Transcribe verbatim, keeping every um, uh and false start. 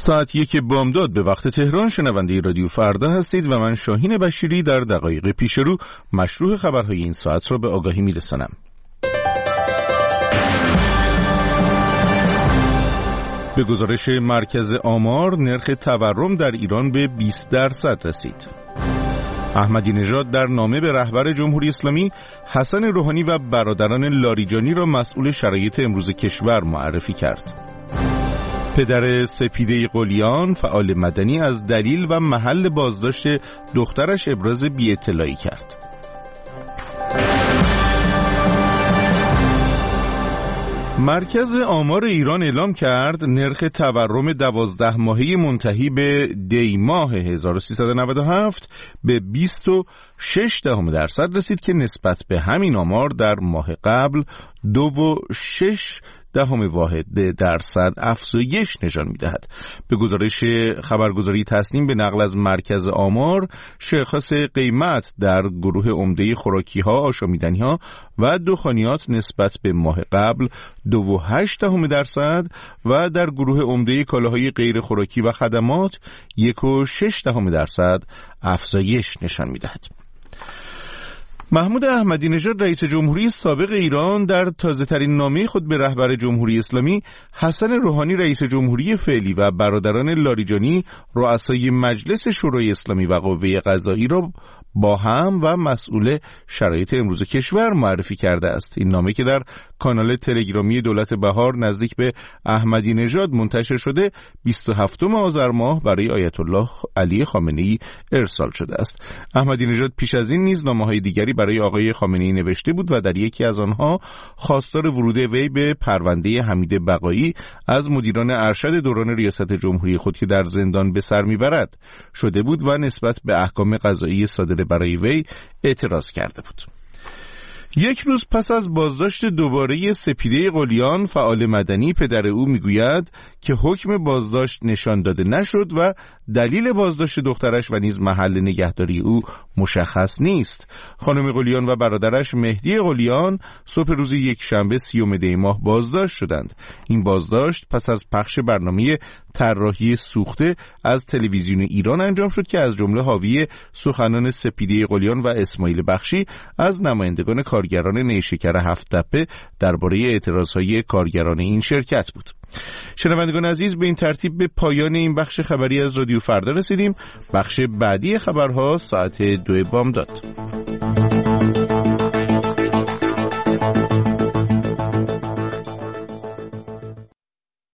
ساعت یک بامداد به وقت تهران شنونده رادیو فردا هستید و من شاهین بشیری در دقایق پیش رو مشروع خبرهای این ساعت را به آگاهی میرسانم. به گزارش مرکز آمار نرخ تورم در ایران به بیست درصد رسید. احمدی نژاد در نامه به رهبر جمهوری اسلامی حسن روحانی و برادران لاریجانی را مسئول شرایط امروز کشور معرفی کرد. پدر سپیده قلیان فعال مدنی از دلیل و محل بازداشت دخترش ابراز بی‌اطلاعی کرد. مرکز آمار ایران اعلام کرد نرخ تورم دوازده ماهه منتهی به دی ماه هزار و سیصد و نود و هفت به بیست و شش دهم درصد رسید که نسبت به همین آمار در ماه قبل دو و شش دهم واحد درصد افزایش نشان می‌دهد. به گزارش خبرگزاری تصنیم به نقل از مرکز آمار، شاخص قیمت در گروه عمده خوراکی‌ها، آشامیدنی‌ها و دخانیات نسبت به ماه قبل دو و هشت دهم درصد و در گروه عمده کالاهای غیر خوراکی و خدمات یک و شش دهم درصد افزایش نشان می‌دهد. محمود احمدی نژاد رئیس جمهوری سابق ایران در تازه‌ترین نامه خود به رهبر جمهوری اسلامی حسن روحانی رئیس جمهوری فعلی و برادران لاریجانی رؤسای مجلس شورای اسلامی و قوه قضاییه را با هم و مسئول شرایط امروز کشور معرفی کرده است. این نامه که در کانال تلگرامی دولت بهار نزدیک به احمدی نژاد منتشر شده بیست و هفتم آذر ماه برای آیت الله علی خامنه‌ای ارسال شده است. احمدی نژاد پیش از این نیز نامه‌های دیگری برای آقای خامنه‌ای نوشته بود و در یکی از آنها خواستار ورود وی به پرونده حمید بقایی از مدیران ارشد دوران ریاست جمهوری خود که در زندان به سر میبرد شده بود و نسبت به احکام قضایی صادر برای وی اعتراض کرده بود. یک روز پس از بازداشت دوباره سپیده قلیان فعال مدنی، پدر او میگوید که حکم بازداشت نشان داده نشد و دلیل بازداشت دخترش و نیز محل نگهداری او مشخص نیست. خانم قلیان و برادرش مهدی قلیان صبح روز یک شنبه سیوم دی ماه بازداشت شدند. این بازداشت پس از پخش برنامه طراحی سوخته از تلویزیون ایران انجام شد که از جمله حاوی سخنان سپیده قلیان و اسماعیل بخشی از نمایندگان کارگران نیشکر هفت تپه درباره اعتراضهای کارگران این شرکت بود. شنوندگان عزیز، به این ترتیب به پایان این بخش خبری از رادیو فردا رسیدیم. بخش بعدی خبرها ساعت دو بامداد.